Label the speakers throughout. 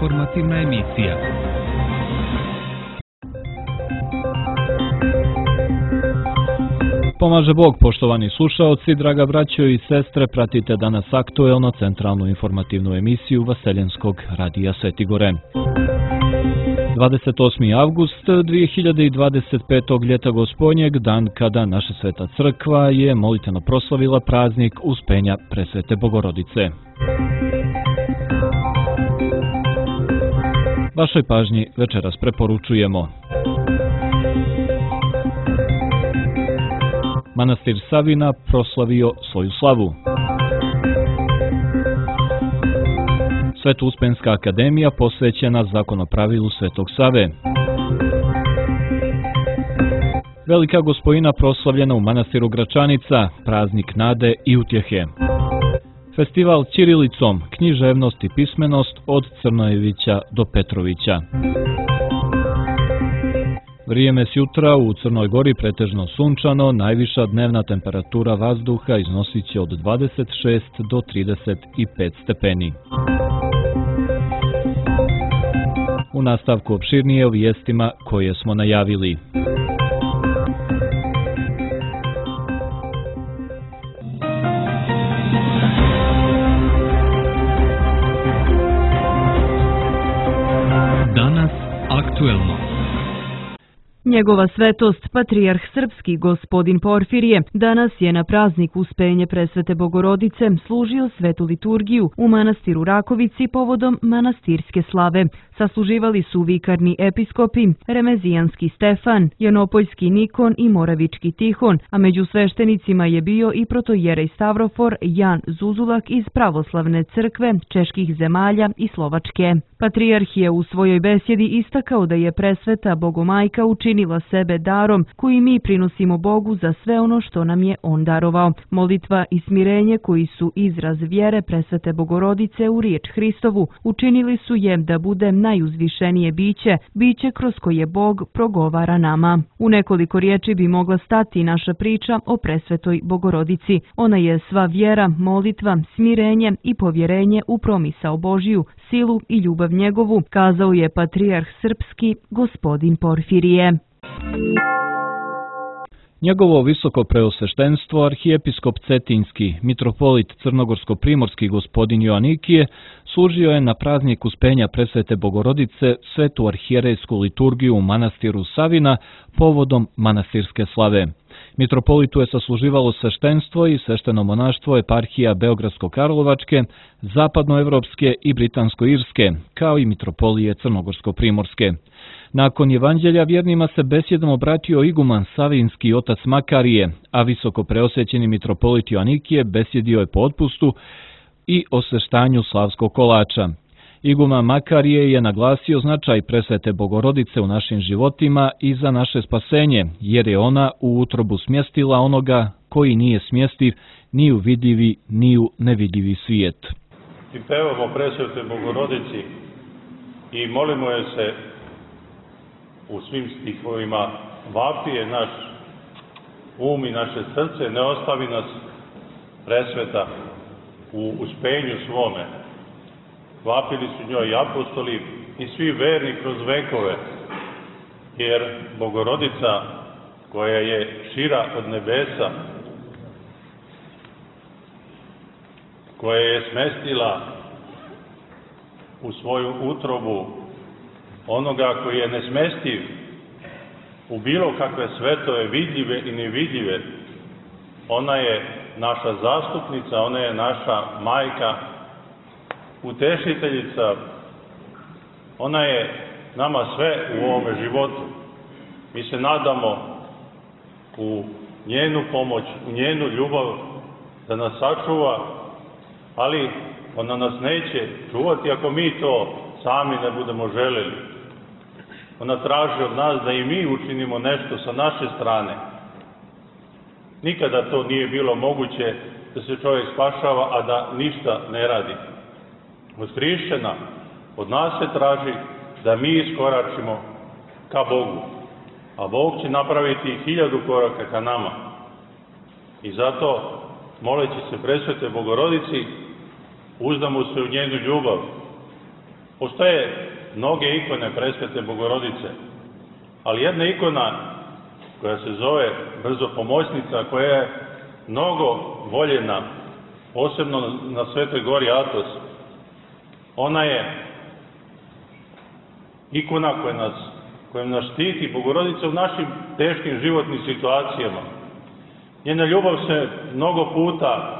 Speaker 1: informativna emisija. Pomaže Bog, poštovani slušaoci, draga braćo i sestre, pratite danas aktuelno centralnu informativnu emisiju Vaseljenskog radija Svetigore. 28. avgust 2025. ljeta Gospodnjeg, dan kada naša Sveta Crkva je molitveno proslavila praznik Uspenja Presvete Bogorodice. Vašoj pažnji večeras preporučujemo: Manastir Savina proslavio svoju slavu. Sveto-Uspenska akademija posvećena zakonopravilu Svetog Save. Velika Gospojina proslavljena u manastiru Gračanica, praznik nade i utjehe. Festival ćirilicom, književnost i pismenost od Crnojevića do Petrovića. Vrijeme s jutra u Crnoj Gori pretežno sunčano, najviša dnevna temperatura vazduha iznosit će od 26 do 35 stepeni. U nastavku opširnije o vijestima koje smo najavili. Danas aktuelno.
Speaker 2: Njegova svetost, patrijarh srpski gospodin Porfirije, danas je na praznik Uspenje Presvete Bogorodice služio svetu liturgiju u manastiru Rakovici povodom manastirske slave. Sasluživali su vikarni episkopi, remezijanski Stefan, janopoljski Nikon i moravički Tihon, a među sveštenicima je bio i protojerej Stavrofor Jan Zuzulak iz pravoslavne crkve čeških zemalja i Slovačke. Patrijarh je u svojoj besjedi istakao da je presveta Bogomajka učinila sebe darom koji mi prinosimo Bogu za sve ono što nam je On darovao. Molitva i smirenje koji su izraz vjere presvete Bogorodice u riječ Hristovu učinili su je da bude najuzvišenije biće kroz koje Bog progovara nama. U nekoliko riječi bi mogla stati naša priča o presvetoj Bogorodici. Ona je sva vjera, molitva, smirenje i povjerenje u promisao Božiju, silu i ljubav njegovu, kazao je patrijarh srpski gospodin Porfirije.
Speaker 1: Njegovo visoko preosveštenstvo, arhijepiskop Cetinski, mitropolit Crnogorsko-primorski gospodin Joanikije, služio je na praznik Uspenja Presvete Bogorodice svetu arhijerejsku liturgiju u manastiru Savina povodom manastirske slave. Mitropolitu je sasluživalo sveštenstvo i svešteno monaštvo eparhija Beogradsko-Karlovačke, zapadnoevropske i britansko-irske, kao i mitropolije Crnogorsko-primorske. Nakon evanđelja vjernima se besjedom obratio iguman savinski otac Makarije, a visoko preosvećeni mitropolit Joanikije besjedio je po otpustu i osveštanju slavskog kolača. Iguman Makarije je naglasio značaj presvete Bogorodice u našim životima i za naše spasenje, jer je ona u utrobu smjestila onoga koji nije smjestiv ni u vidljivi ni u nevidljivi svijet.
Speaker 3: I pevamo presvete Bogorodici i molimo je se u svim stihovima, vapije naš um i naše srce, ne ostavi nas presveta u uspenju svome. Vapili su njoj i apostoli i svi verni kroz vekove, jer Bogorodica koja je šira od nebesa, koja je smestila u svoju utrobu onoga koji je nesmestiv u bilo kakve svetove, vidljive i nevidljive, ona je naša zastupnica, ona je naša majka, utešiteljica, ona je nama sve u ovome životu. Mi se nadamo u njenu pomoć, u njenu ljubav da nas sačuva, ali ona nas neće čuvati ako mi to sami ne budemo želeli. Ona traži od nas da i mi učinimo nešto sa naše strane. Nikada to nije bilo moguće da se čovjek spašava, a da ništa ne radi. Od hrišćana, od nas se traži da mi iskoračimo ka Bogu, a Bog će napraviti 1000 koraka ka nama. I zato, moleći se presvete Bogorodici, uzdamo se u njenu ljubav, Postoje mnoge ikone presvete Bogorodice, ali jedna ikona koja se zove Brzopomoćnica, koja je mnogo voljena, posebno na Svetoj gori Atos, ona je ikona koja nas štiti, Bogorodica, u našim teškim životnim situacijama. Njena ljubav se mnogo puta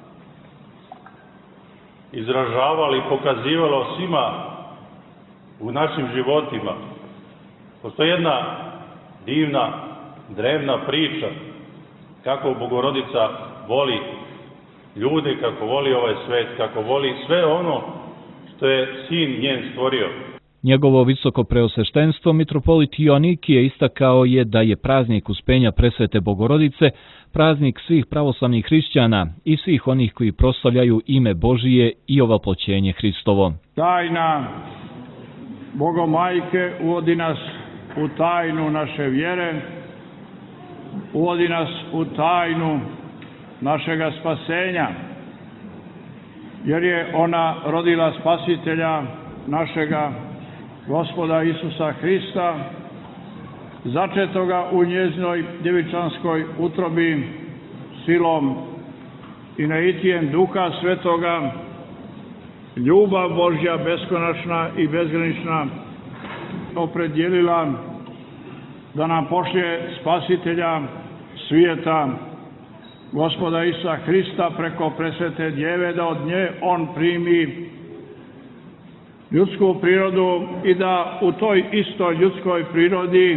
Speaker 3: izražavala i pokazivala svima u našim životima. Postoji jedna divna, drevna priča kako Bogorodica voli ljude, kako voli ovaj svet, kako voli sve ono što je Sin njen stvorio.
Speaker 1: Njegovo visoko preosveštenstvo mitropolit Joanikije istakao je da je praznik Uspenja presvete Bogorodice praznik svih pravoslavnih hrišćana i svih onih koji proslavljaju ime Božije i ovaploćenje Hristovo.
Speaker 4: Tajna Bogomajke uvodi nas u tajnu naše vjere, uvodi nas u tajnu našega spasenja, jer je ona rodila Spasitelja našega Gospoda Isusa Hrista, začetoga u njezinoj djevičanskoj utrobi silom i naitijem Duha Svetoga, ljubav Božja beskonačna i bezgranična opredjelila da nam pošlje Spasitelja svijeta, Gospoda Isusa Hrista, preko presvete Djeve, da od nje on primi ljudsku prirodu i da u toj istoj ljudskoj prirodi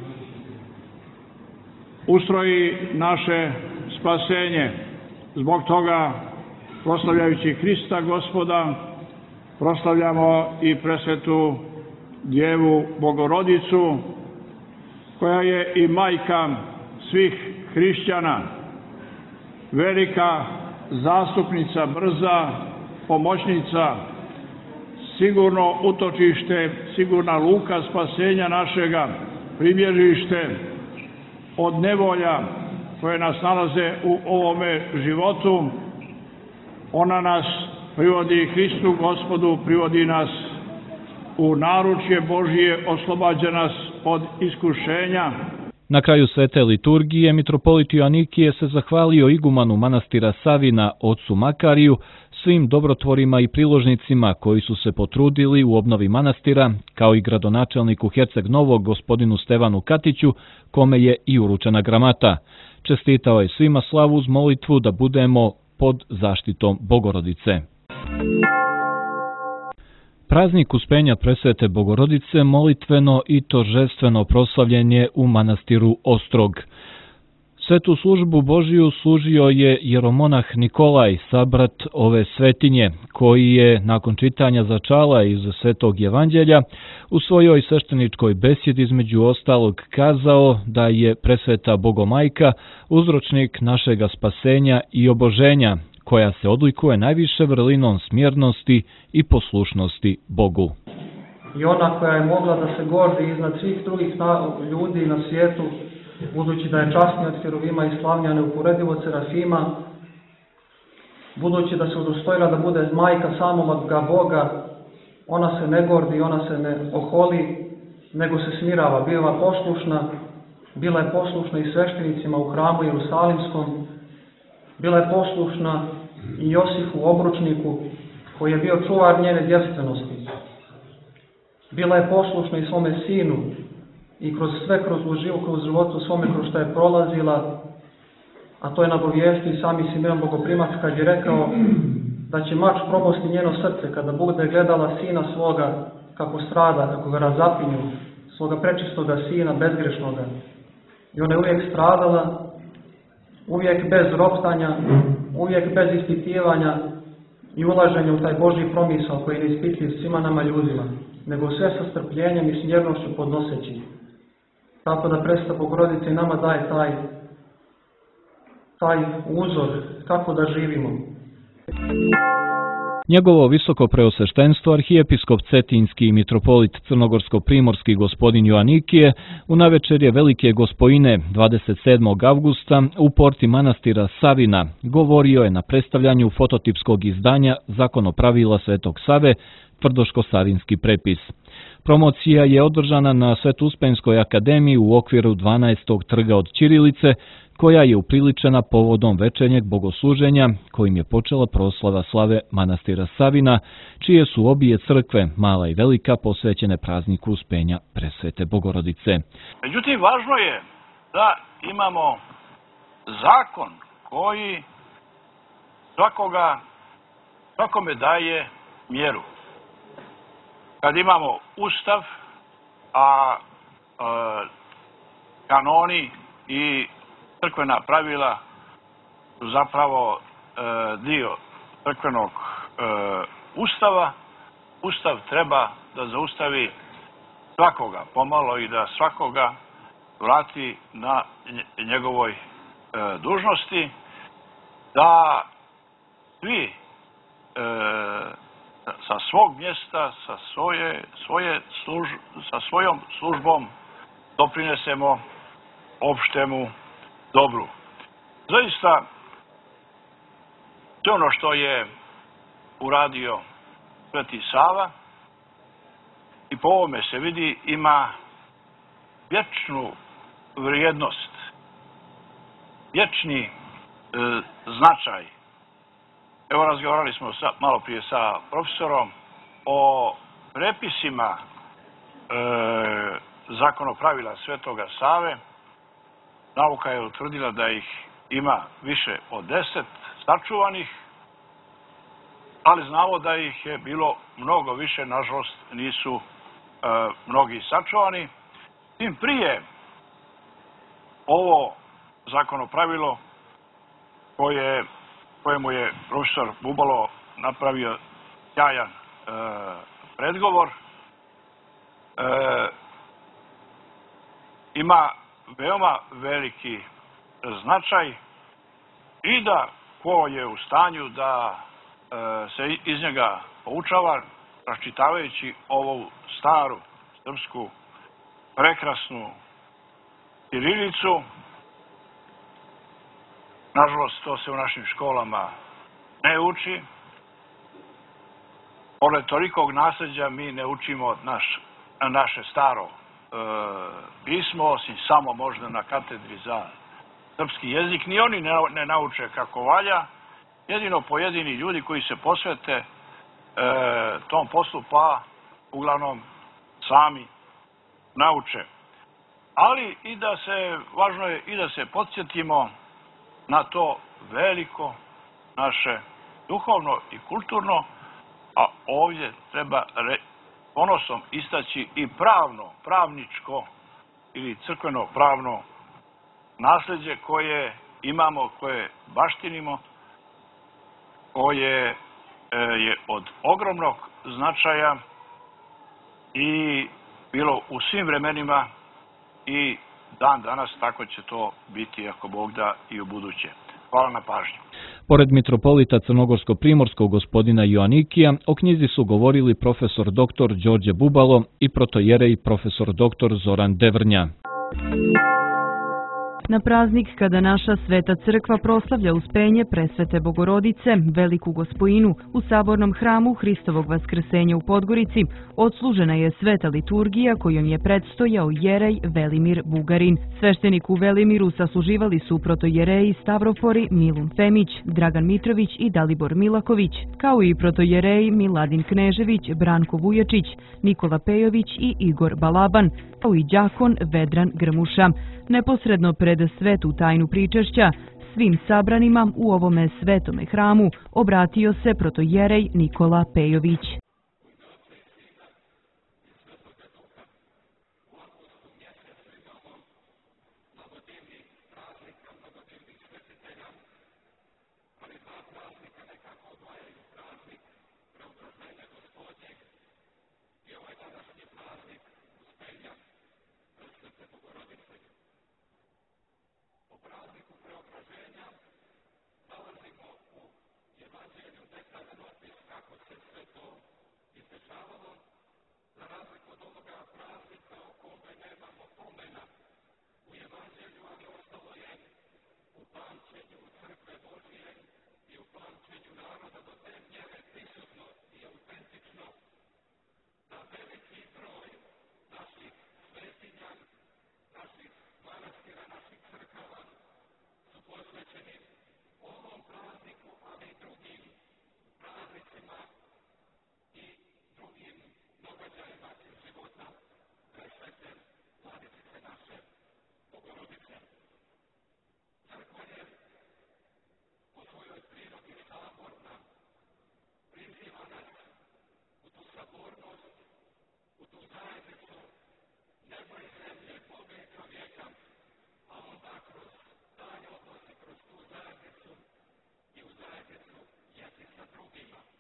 Speaker 4: ustroji naše spasenje. Zbog toga, proslavljajući Hrista Gospoda, proslavljamo i presvetu Djevu Bogorodicu, koja je i majka svih hrišćana, velika zastupnica, brza pomoćnica, sigurno utočište, sigurna luka spasenja našega, pribježište od nevolja koje nas nalaze u ovome životu. Ona nas privodi Hristu Gospodu, privodi nas u naručje Božije, oslobađa nas od iskušenja.
Speaker 1: Na kraju svete liturgije mitropolit Joanikije se zahvalio igumanu manastira Savina, ocu Makariju, svim dobrotvorima i priložnicima koji su se potrudili u obnovi manastira, kao i gradonačelniku Herceg Novog gospodinu Stevanu Katiću, kome je i uručena gramata. Čestitao je svima slavu uz molitvu da budemo pod zaštitom Bogorodice. Praznik Uspenja presvete Bogorodice molitveno i tožestveno proslavljen je u manastiru Ostrog. Svetu službu Božiju služio je jeromonah Nikolaj, sabrat ove svetinje, koji je nakon čitanja začala iz Svetog evanđelja u svojoj svešteničkoj besjedi između ostalog kazao da je presveta Bogomajka uzročnik našega spasenja i oboženja, koja se odlikuje najviše vrlinom smjernosti i poslušnosti Bogu.
Speaker 5: I ona koja je mogla da se gordi iznad svih drugih ljudi na svijetu, budući da je časnija od Heruvima i slavnija neuporedivo Serafima, budući da se udostojila da bude majka samoga Boga, ona se ne gordi, ona se ne oholi, nego se smirava, biva poslušna, bila je poslušna i sveštenicima u hramu Jerusalimskom, bila je poslušna i Josifu obručniku, koji je bio čuvar njene djevstvenosti. Bila je poslušna i svome sinu i kroz životu svome kroz što je prolazila, a to je nagovijestio i sami Simeon Bogoprimac kad je rekao da će mač probosti njeno srce kada bude gledala sina svoga kako strada, kako ga razapinju, svoga prečistoga sina, bezgrešnoga. I ona je uvijek stradala, uvijek bez roptanja, uvijek bez ispitivanja i ulaženja u taj Božji promisao koji je neispitljiv svima nama ljudima, nego sve sa strpljenjem i smjernošću podnoseći. Tako da presveta Bogorodica i nama daje taj uzor kako da živimo.
Speaker 1: Njegovo visoko preosveštenstvo arhijepiskop Cetinski i mitropolit Crnogorsko-primorski gospodin Joanikije u navečerje Velike Gospojine 27. avgusta u porti manastira Savina govorio je na predstavljanju fototipskog izdanja Zakonopravila Svetog Save, tvrdoško-savinski prepis. Promocija je održana na Sveto-Uspenjskoj akademiji u okviru 12. trga od ćirilice, koja je upriličena povodom večernjeg bogosluženja kojim je počela proslava slave manastira Savina, čije su obje crkve, mala i velika, posvećene prazniku Uspenja Presvete Bogorodice.
Speaker 6: Međutim, važno je da imamo zakon koji svakome daje mjeru. Kad imamo Ustav, a kanoni i crkvena pravila su zapravo dio crkvenog Ustava, Ustav treba da zaustavi svakoga pomalo i da svakoga vrati na njegovoj dužnosti, da svi sa svog mjesta, sa svojom službom doprinesemo opštemu dobru. Zaista, sve ono što je uradio Sveti Sava, i po ovome se vidi, ima vječnu vrijednost, vječni značaj. Evo, razgovarali smo malo prije sa profesorom o prepisima zakonopravila Svetoga Save. Nauka je utvrdila da ih ima više od 10 sačuvanih, ali znamo da ih je bilo mnogo više, nažalost nisu mnogi sačuvani. Tim prije ovo zakonopravilo kojemu je profesor Bubalo napravio sjajan predgovor, ima veoma veliki značaj i da ko je u stanju da se iz njega poučava, raščitavajući ovu staru srpsku prekrasnu ćirilicu. Nažalost, to se u našim školama ne uči. Pored tolikog nasleđa mi ne učimo naše staro pismo, osim samo možda na katedri za srpski jezik. Ni oni ne nauče kako valja, jedino pojedini ljudi koji se posvete tom poslu, pa uglavnom sami nauče. Ali važno je i da se podsjetimo na to veliko naše duhovno i kulturno, a ovdje treba ponosom istaći i pravničko ili crkveno-pravno nasleđe koje imamo, koje baštinimo, koje je od ogromnog značaja i bilo u svim vremenima i dan danas, tako će to biti, ako Bog da, i u buduće. Hvala na pažnju.
Speaker 1: Pored mitropolita crnogorsko-primorskog gospodina Joanikija, o knjizi su govorili profesor dr. Đorđe Bubalo i protojerej profesor dr. Zoran Devrnja.
Speaker 2: Na praznik kada naša Sveta crkva proslavlja Uspenje Presvete Bogorodice, Veliku Gospojinu, u sabornom hramu Hristovog vaskrsenja u Podgorici, odslužena je sveta liturgija kojom je predstojao jerej Velimir Bugarin. Sveštenik u Velimiru sasluživali su protojereji Stavrofori Milun Femić, Dragan Mitrović i Dalibor Milaković, kao i protojereji Miladin Knežević, Branko Vujačić, Nikola Pejović i Igor Balaban, kao i đakon Vedran Grmuša. Neposredno pred svetu tajnu pričešća, svim sabranima u ovome svetome hramu obratio se protojerej Nikola Pejović.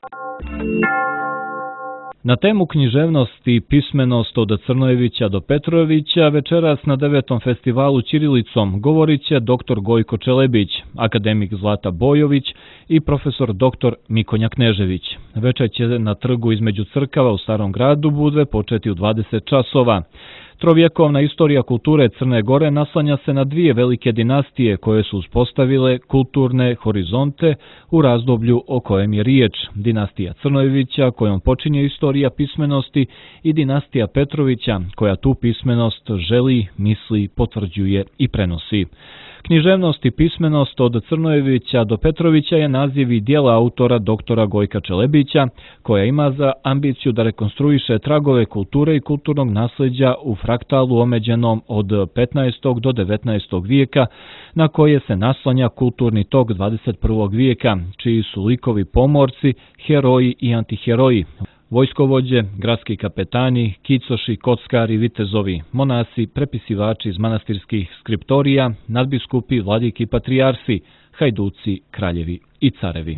Speaker 1: Na temu književnost i pismenost od Crnojevića do Petrojevića večeras na 9. festivalu ćirilicom govorit će dr. Gojko Čelebić, akademik Zlata Bojović i profesor dr. Mikonja Knežević. Večer će na trgu između crkava u Starom gradu Budve početi u 20 časova. Trovjekovna istorija kulture Crne Gore naslanja se na dvije velike dinastije koje su uspostavile kulturne horizonte u razdoblju o kojem je riječ. Dinastija Crnojevića kojom počinje istorija pismenosti i dinastija Petrovića koja tu pismenost želi, misli, potvrđuje i prenosi. Književnost i pismenost od Crnojevića do Petrovića je naziv i djela autora doktora Gojka Čelebića, koja ima za ambiciju da rekonstruiše tragove kulture i kulturnog nasljeđa u fraktalu omeđenom od 15. do 19. vijeka, na koje se naslanja kulturni tok 21. vijeka, čiji su likovi pomorci, heroji i antiheroji, vojskovođe, gradski kapetani, kicoši, kockari, vitezovi, monasi, prepisivači iz manastirskih skriptorija, nadbiskupi, vladiki, patrijarsi, hajduci, kraljevi i carevi.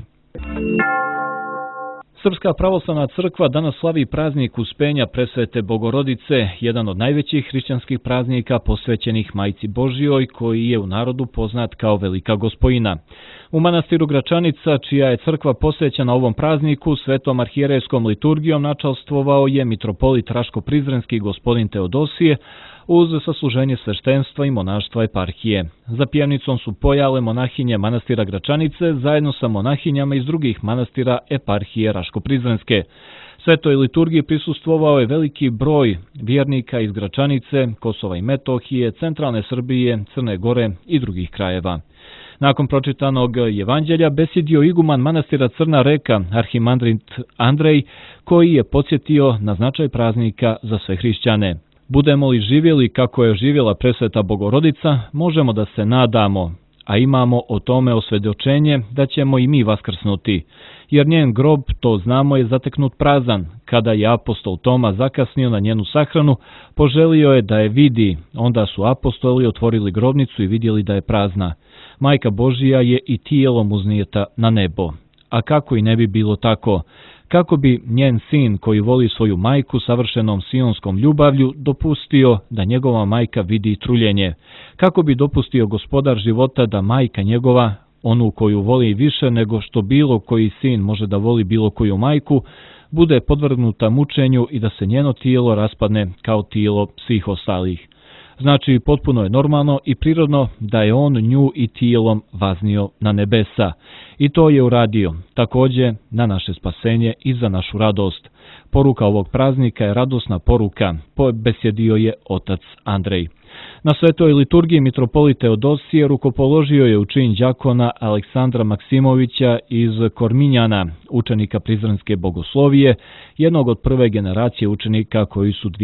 Speaker 1: Srpska pravoslavna crkva danas slavi praznik Uspenja Presvete Bogorodice, jedan od najvećih hrišćanskih praznika posvećenih Majci Božjoj, koji je u narodu poznat kao Velika Gospojina. U manastiru Gračanica, čija je crkva posvećena ovom prazniku, svetom arhijerejskom liturgijom načalstvovao je mitropolit Raško-Prizrenski gospodin Teodosije, uz sasluženje sveštenstva i monaštva eparhije. Za pjevnicom su pojale monahinje manastira Gračanice zajedno sa monahinjama iz drugih manastira eparhije Raško-Prizrenske. Svetoj liturgiji prisustvovao je veliki broj vjernika iz Gračanice, Kosova i Metohije, centralne Srbije, Crne Gore i drugih krajeva. Nakon pročitanog evanđelja besjedio iguman manastira Crna Reka, arhimandrit Andrej, koji je podsjetio na značaj praznika za sve hrišćane. Budemo li živjeli kako je živjela Presveta Bogorodica, možemo da se nadamo, a imamo o tome osvjedočenje da ćemo i mi vaskrsnuti. Jer njen grob, to znamo, je zateknut prazan. Kada je apostol Toma zakasnio na njenu sahranu, poželio je da je vidi. Onda su apostoli otvorili grobnicu i vidjeli da je prazna. Majka Božija je i tijelom uznijeta na nebo. A kako i ne bi bilo tako? Kako bi njen sin, koji voli svoju majku savršenom sionskom ljubavlju, dopustio da njegova majka vidi truljenje? Kako bi dopustio Gospodar života da majka njegova, onu koju voli više nego što bilo koji sin može da voli bilo koju majku, bude podvrgnuta mučenju i da se njeno tijelo raspadne kao tijelo svih ostalih? Znači, potpuno je normalno i prirodno da je on nju i tijelom vaznio na nebesa. I to je uradio, također na naše spasenje i za našu radost. Poruka ovog praznika je radosna poruka, besjedio je otac Andrej. Na svetoj liturgiji mitropolit Teodosije rukopoložio je u čin đakona Aleksandra Maksimovića iz Korminjana, učenika Prizrenske bogoslovije, jednog od prve generacije učenika koji su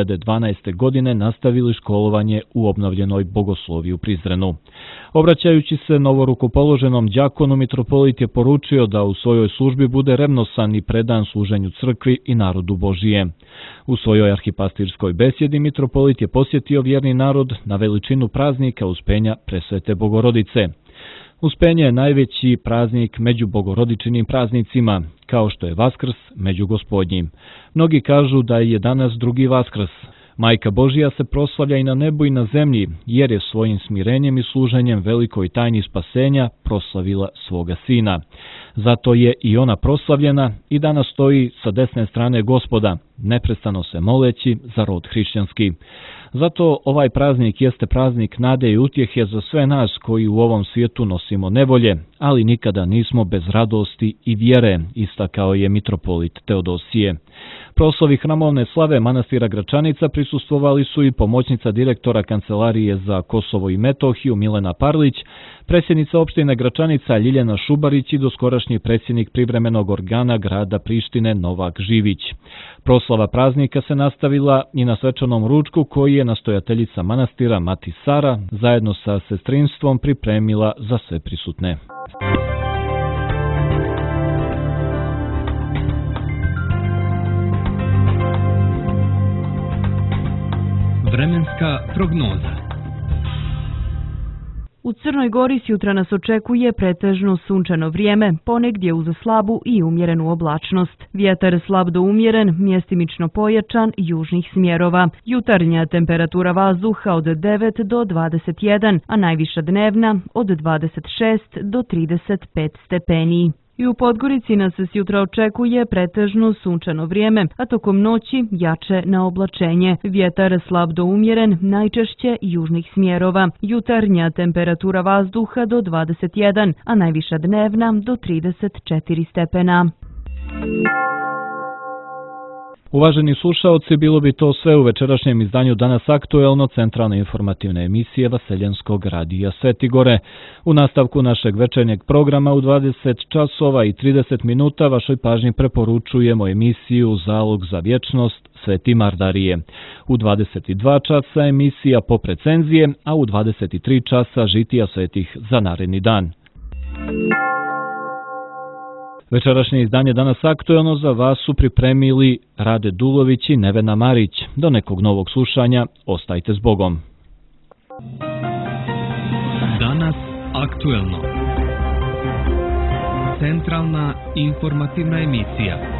Speaker 1: 2012. godine nastavili školovanje u obnovljenoj bogosloviji u Prizrenu. Obraćajući se novorukopoloženom đakonu, mitropolit je poručio da u svojoj službi bude revnosan i predan služenju crkvi i narodu Božije. U svojoj arhipastirskoj besjedi mitropolit je posjetio vjerni narod na veličinu praznika Uspenja Presvete Bogorodice. Uspenje je najveći praznik među bogorodičinim praznicima, kao što je Vaskrs među Gospodnjim. Mnogi kažu da je danas drugi Vaskrs. Majka Božija se proslavlja i na nebu i na zemlji, jer je svojim smirenjem i služenjem velikoj tajni spasenja proslavila svoga sina. Zato je i ona proslavljena i danas stoji sa desne strane Gospoda, neprestano se moleći za rod hrišćanski. Zato ovaj praznik jeste praznik nade i utjehe za sve nas koji u ovom svijetu nosimo nevolje, ali nikada nismo bez radosti i vjere, istakao je mitropolit Teodosije. Proslavi hramovne slave manastira Gračanica prisustvovali su i pomoćnica direktora Kancelarije za Kosovo i Metohiju Milena Parlić, predsjednica opštine Gračanica Ljiljana Šubarić i doskorašnji predsjednik privremenog organa grada Prištine Novak Živić. Proslava praznika se nastavila i na svečanom ručku koji je nastojateljica manastira Mati Sara zajedno sa sestrinstvom pripremila za sve prisutne.
Speaker 7: Vremenska prognoza.
Speaker 2: U Crnoj Gori s jutra nas očekuje pretežno sunčano vrijeme, ponegdje uz slabu i umjerenu oblačnost. Vjetar slab do umjeren, mjestimično pojačan, južnih smjerova. Jutarnja temperatura vazduha od 9 do 21, a najviša dnevna od 26 do 35 stepeni. I u Podgorici nas se sjutra očekuje pretežno sunčano vrijeme, a tokom noći jače na oblačenje. Vjetar slab do umjeren, najčešće južnih smjerova. Jutarnja temperatura vazduha do 21, a najviša dnevna do 34 stepena.
Speaker 1: Uvaženi slušaoci, bilo bi to sve u večerašnjem izdanju Danas aktuelno, centralne informativne emisije Vaseljanskog radija Svetigore. U nastavku našeg večernjeg programa u 20 časova i 30 minuta vašoj pažnji preporučujemo emisiju Zalog za vječnost Sveti Mardarije. U 22 časa emisija Pop recenzije, a u 23 časa Žitija svetih za naredni dan. Večerašnje izdanje Danas aktuelno za vas su pripremili Rade Dulović i Nevena Marić. Do nekog novog slušanja, ostajte s Bogom.
Speaker 7: Danas aktuelno. Centralna informativna emisija.